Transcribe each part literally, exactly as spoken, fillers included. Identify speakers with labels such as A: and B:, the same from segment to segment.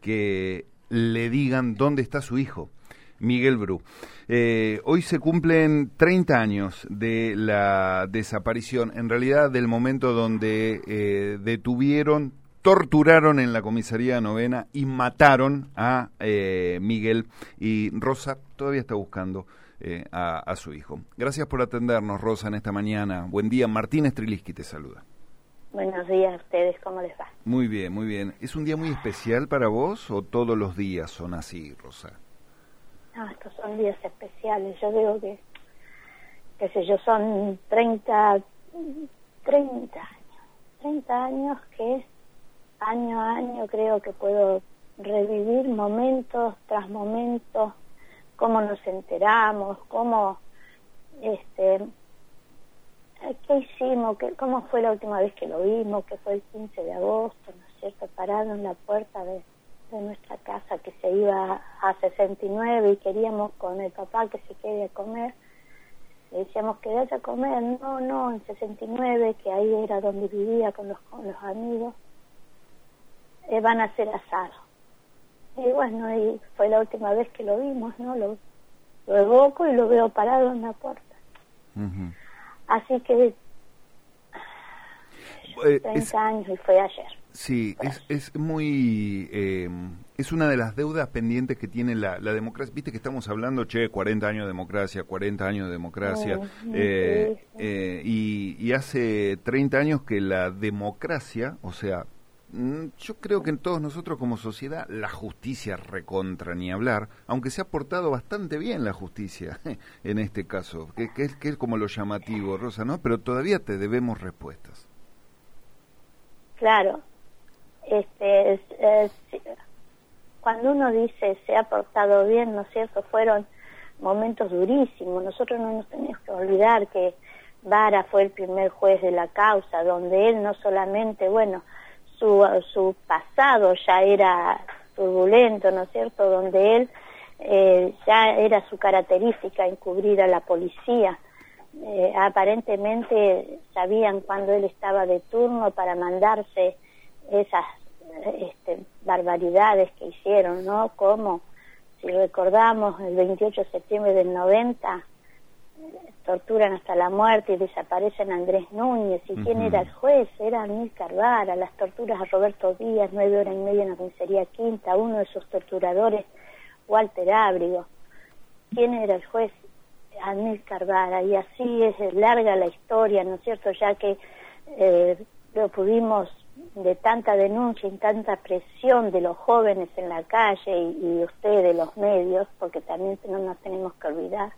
A: que le digan dónde está su hijo, Miguel Bru. Eh, hoy se cumplen treinta años de la desaparición, en realidad del momento donde eh, detuvieron, torturaron en la comisaría novena y mataron a eh, Miguel, y Rosa todavía está buscando eh, a, a su hijo. Gracias por atendernos, Rosa, en esta mañana. Buen día, Martín Striliski te saluda.
B: Buenos días a ustedes, ¿cómo les va?
A: Muy bien, muy bien. ¿Es un día muy especial para vos o todos los días son así, Rosa?
B: No, estos son días especiales. Yo digo que, qué sé yo, son treinta, treinta años. treinta años que año a año creo que puedo revivir momentos tras momentos, cómo nos enteramos, cómo, este, qué hicimos, qué, cómo fue la última vez que lo vimos, que fue el quince de agosto, ¿no es cierto?, parado en la puerta de... de nuestra casa, que se iba a sesenta y nueve y queríamos con el papá que se quede a comer. Le decíamos que vaya a comer, no, no, en sesenta y nueve, que ahí era donde vivía con los, con los amigos, eh, van a hacer asado. Y bueno, y fue la última vez que lo vimos, ¿no? Lo, lo evoco y lo veo parado en la puerta. Uh-huh. Así que
A: eh,
B: treinta
A: es...
B: años y fue ayer.
A: Sí, es, es muy, eh, es una de las deudas pendientes que tiene la, la democracia. Viste que estamos hablando, che, cuarenta años de democracia, cuarenta años de democracia,
B: Mm,
A: eh,
B: sí, sí.
A: Eh, y, y hace treinta años que la democracia, o sea, yo creo que en todos nosotros como sociedad, la justicia recontra ni hablar, aunque se ha portado bastante bien la justicia en este caso, que, que, es, que es como lo llamativo, Rosa, ¿no? Pero todavía te debemos respuestas.
B: Claro. Este, es, es, cuando uno dice se ha portado bien, ¿no es cierto?, fueron momentos durísimos. Nosotros no nos tenemos que olvidar que Vara fue el primer juez de la causa, donde él no solamente, bueno, su, su pasado ya era turbulento, ¿no es cierto?, donde él eh, ya era su característica encubrir a la policía. Eh, aparentemente sabían cuando él estaba de turno para mandarse esas este, barbaridades que hicieron, ¿no? Como, si recordamos, el veintiocho de septiembre del noventa, eh, torturan hasta la muerte y desaparecen a Andrés Núñez. ¿Y uh-huh. quién era el juez? Era Amílcar Vara. Las torturas a Roberto Díaz, nueve horas y media en la comisaría Quinta, uno de sus torturadores, Walter Ábrigo. ¿Quién era el juez? Amílcar Vara. Y así es larga la historia, ¿no es cierto?, ya que eh, lo pudimos, de tanta denuncia y tanta presión de los jóvenes en la calle y, y ustedes, los medios, porque también no nos tenemos que olvidar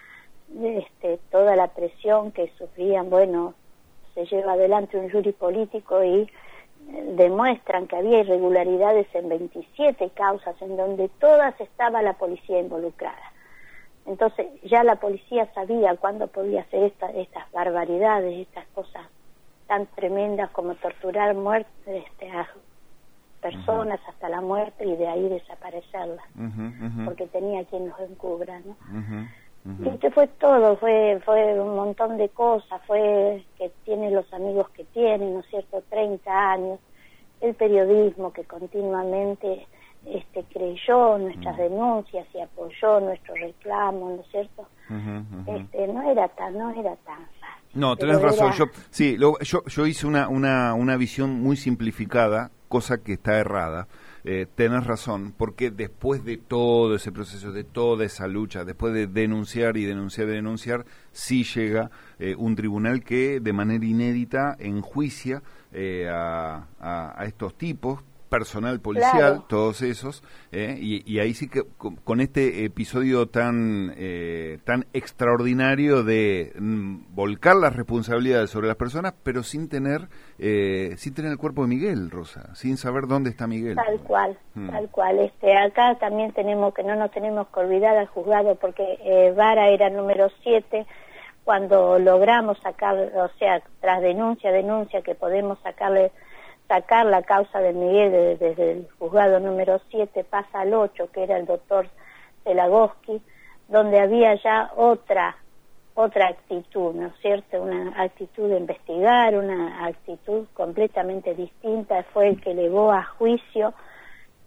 B: de este, toda la presión que sufrían. Bueno, se lleva adelante un jury político y eh, demuestran que había irregularidades en veintisiete causas en donde todas estaba la policía involucrada. Entonces ya la policía sabía cuándo podía hacer esta, estas barbaridades, estas cosas tan tremendas como torturar muerte, este, a personas uh-huh. hasta la muerte y de ahí desaparecerlas, uh-huh, uh-huh. porque tenía quien los encubra, ¿no? Uh-huh, uh-huh. Y este fue todo, fue fue un montón de cosas, fue que tiene los amigos que tiene, ¿no es cierto?, treinta años, el periodismo que continuamente este creyó nuestras uh-huh. denuncias y apoyó nuestro reclamo, ¿no es cierto? Uh-huh, uh-huh. Este, no era tan, no era tan fácil.
A: No, tenés razón. Yo, sí, lo, yo, yo hice una, una, una visión muy simplificada, cosa que está errada. Eh, tenés razón, porque después de todo ese proceso, de toda esa lucha, después de denunciar y denunciar y denunciar, sí llega eh, un tribunal que de manera inédita enjuicia eh, a, a, a estos tipos, personal policial, claro. todos esos, eh, y, y ahí sí que con, con este episodio tan eh, tan extraordinario de mm, volcar las responsabilidades sobre las personas, pero sin tener eh, sin tener el cuerpo de Miguel, Rosa, sin saber dónde está Miguel.
B: Tal cual, hmm. tal cual. Este, acá también tenemos que no nos tenemos que olvidar al juzgado, porque eh, Vara era número siete. Cuando logramos sacar, o sea, tras denuncia, denuncia, que podemos sacarle sacar la causa de Miguel desde, desde el juzgado número siete, pasa al ocho, que era el doctor Zelagoski, donde había ya otra otra actitud, ¿no es cierto?, una actitud de investigar, una actitud completamente distinta. Fue el que elevó a juicio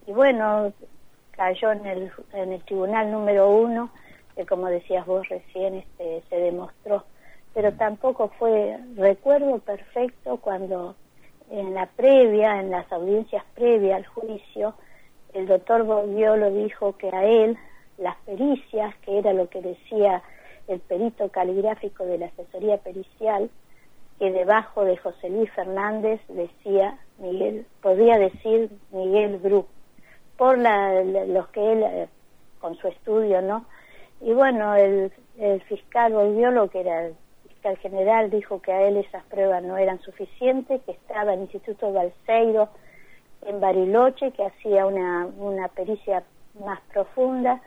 B: y bueno, cayó en el, en el tribunal número uno, que como decías vos recién, este, se demostró, pero tampoco fue recuerdo perfecto cuando en la previa, en las audiencias previas al juicio, el doctor Boggiolo dijo que a él las pericias, que era lo que decía el perito caligráfico de la asesoría pericial, que debajo de José Luis Fernández decía Miguel, podía decir Miguel Bru, por la, la, los que él, eh, con su estudio, ¿no? Y bueno, el, el fiscal Boggiolo, que era el fiscal general, dijo que a él esas pruebas no eran suficientes, que estaba el Instituto Balseiro en Bariloche, que hacía una, una pericia más profunda.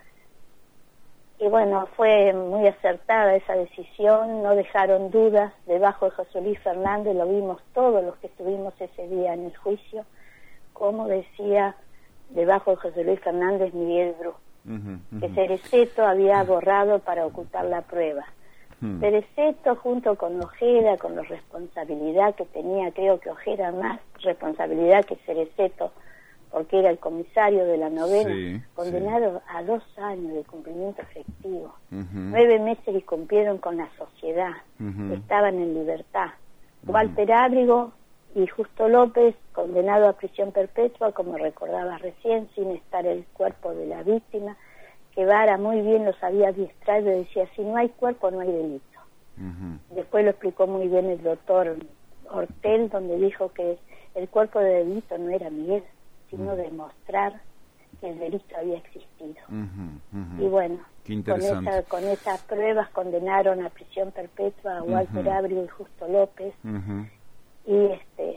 B: Y bueno, fue muy acertada esa decisión, no dejaron dudas debajo de José Luis Fernández, lo vimos todos los que estuvimos ese día en el juicio, como decía debajo de José Luis Fernández Miguel Bru, uh-huh, uh-huh. que Cereceto había borrado para ocultar la prueba. Uh-huh. Cereceto junto con Ojeda, con la responsabilidad que tenía, creo que Ojeda más responsabilidad que Cereceto, porque era el comisario de la novena, sí, condenado sí. a dos años de cumplimiento efectivo. Uh-huh. Nueve meses y cumplieron con la sociedad, uh-huh. estaban en libertad. Uh-huh. Walter Ábrigo y Justo López, condenado a prisión perpetua, como recordaba recién, sin estar el cuerpo de la víctima, que Vara muy bien lo sabía adiestrar y decía, si no hay cuerpo no hay delito. Uh-huh. Después lo explicó muy bien el doctor Hortel, donde dijo que el cuerpo de delito no era Miguel, sino demostrar que el delito había existido. Uh-huh, uh-huh. Y bueno, con, esa, con esas pruebas condenaron a prisión perpetua a Walter uh-huh. Ábrigo y Justo López. Uh-huh. Y este...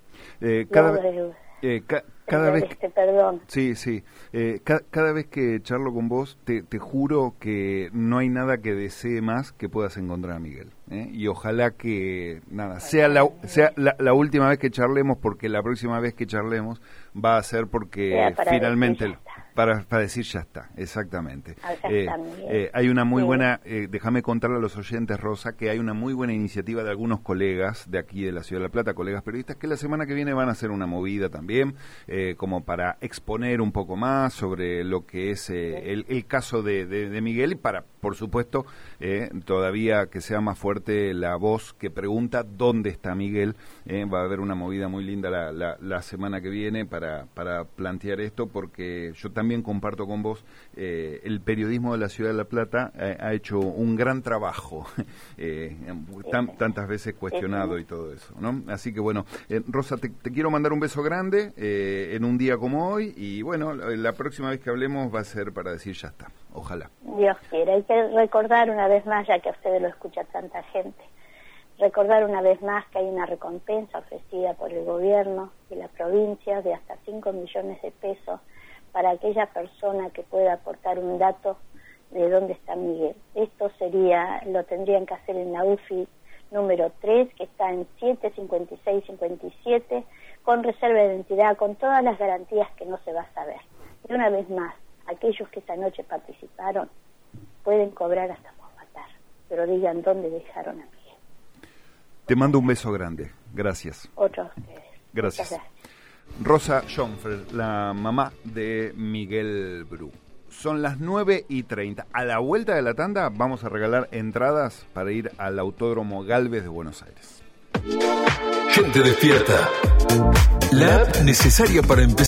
A: Eh, cada, luego, eh, ca, cada vez...
B: Este, perdón.
A: Sí, sí. Eh, ca, cada vez que charlo con vos, te, te juro que no hay nada que desee más que puedas encontrar a Miguel. ¿eh? Y ojalá que, nada, sea la, sea la, la última vez que charlemos, porque la próxima vez que charlemos va a ser porque finalmente... Para, para decir ya está, exactamente. Eh, eh, hay una muy sí. buena, eh, déjame contarle a los oyentes, Rosa, que hay una muy buena iniciativa de algunos colegas de aquí de la Ciudad de La Plata, colegas periodistas, que la semana que viene van a hacer una movida también, eh, como para exponer un poco más sobre lo que es eh, sí. el, el caso de, de, de Miguel, y para, por supuesto, eh, todavía que sea más fuerte la voz que pregunta dónde está Miguel. Eh, va a haber una movida muy linda la, la, la semana que viene para, para plantear esto, porque yo también También comparto con vos, eh, el periodismo de la Ciudad de La Plata eh, ha hecho un gran trabajo, eh, tan, tantas veces cuestionado y todo eso, ¿no? Así que bueno, eh, Rosa, te, te quiero mandar un beso grande eh, en un día como hoy, y bueno, la, la próxima vez que hablemos va a ser para decir ya está, ojalá.
B: Dios quiera, hay que recordar una vez más, ya que a ustedes lo escucha tanta gente, recordar una vez más que hay una recompensa ofrecida por el gobierno de la provincia de hasta cinco millones de pesos para aquella persona que pueda aportar un dato de dónde está Miguel. Esto sería, lo tendrían que hacer en la U F I número tres, que está en siete cincuenta y seis cincuenta y siete, con reserva de identidad, con todas las garantías que no se va a saber. Y una vez más, aquellos que esta noche participaron pueden cobrar hasta por matar, pero digan dónde dejaron a Miguel.
A: Te mando un beso grande. Gracias.
B: Otro a ustedes.
A: Gracias. Gracias. Rosa Schoenfeld, la mamá de Miguel Bru. Son las nueve y treinta. A la vuelta de la tanda vamos a regalar entradas para ir al Autódromo Gálvez de Buenos Aires.
C: Gente despierta. La app necesaria para empezar.